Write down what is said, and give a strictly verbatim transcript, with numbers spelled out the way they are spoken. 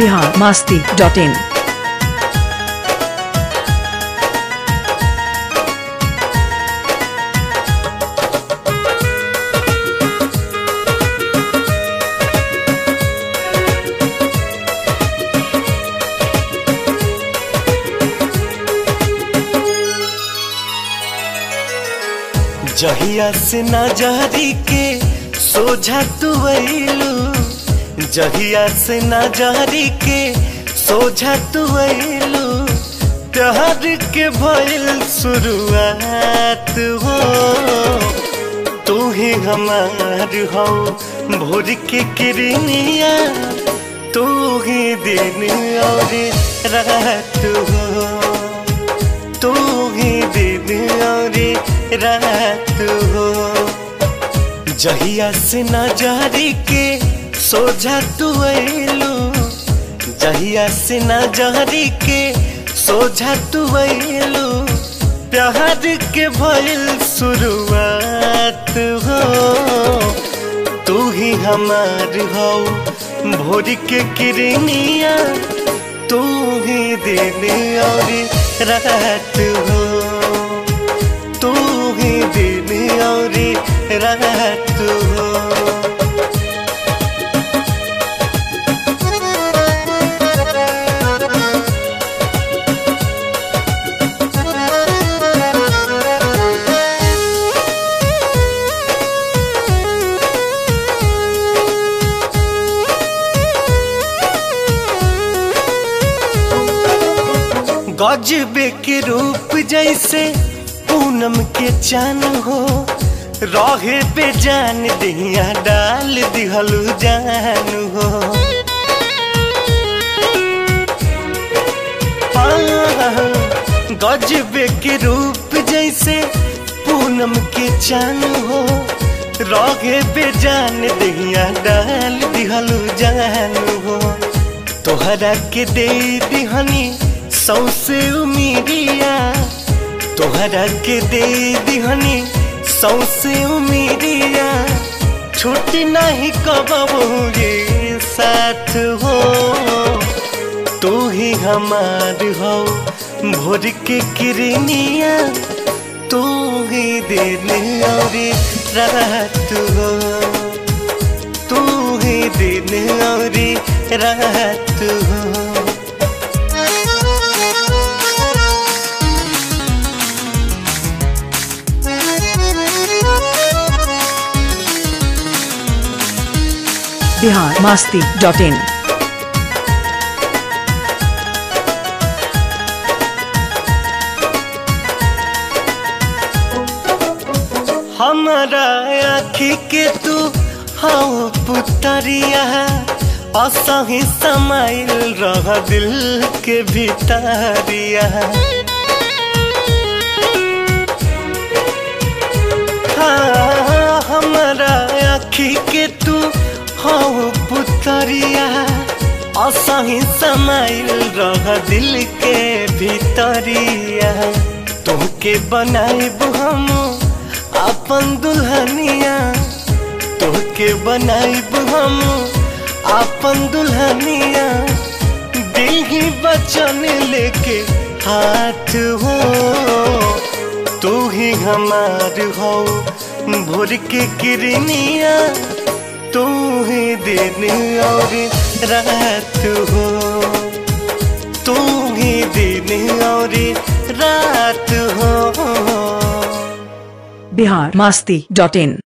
Bihar Masti dot इन। जहिया से नजरी के सोझा तू अइलू, जहिया से नजरी के सोझा तू अइलू, प्यार के भइल शुरुआत हो। तू ही हमार हो भोर के किरनिया, तू ही दिन और रात हो, तू ही दिन और रात हो। जहिया से नजरी के सोझा तू अइलू, जहिया से नजरी के सोझा तू अइलू, प्यार के भइल शुरुआत हो। तू ही हमार हो भोर के किरनिया, तू ही दिन और रात हो, तू ही दिन और रात हो। गजबे के रूप जैसे पूनम के चान हो, रहे पे जान दिया डाल दिहलू जान हो। गजबे के रूप जैसे पूनम के चान हो, रहे पे जान दिया डाल दिहलू जान हो। तोहरा के दे दिहनी सौसे उमीरिया, तोहरा के दे दिहनी सौसे उमीरिया, छुट्टी नहीं कबहू ये साथ हो। तू ही हमार हो भोर के किरनिया, तू ही दिन और रात हो, तू ही दिन और रात हो। Bihar Masti dot in. हमारा आँखी के तू हाँ पुतरिया, असही समाइल रह दिल के भीतरिया। हाँ हमारा आँखी के तू हाँ पुतरिया, असही समाइल रह दिल के भीतरिया। तुहके बनाइब हम अपन दुल्हनिया, तुहके बनाइब हम अपन दुल्हनिया, दिल ही बचन लेके हाथ हो। तू ही हमार हो भोर के किरनिया, तू ही दिन और रात हो, तू ही दिन और रात हो। बिहार मस्ती डॉट इन।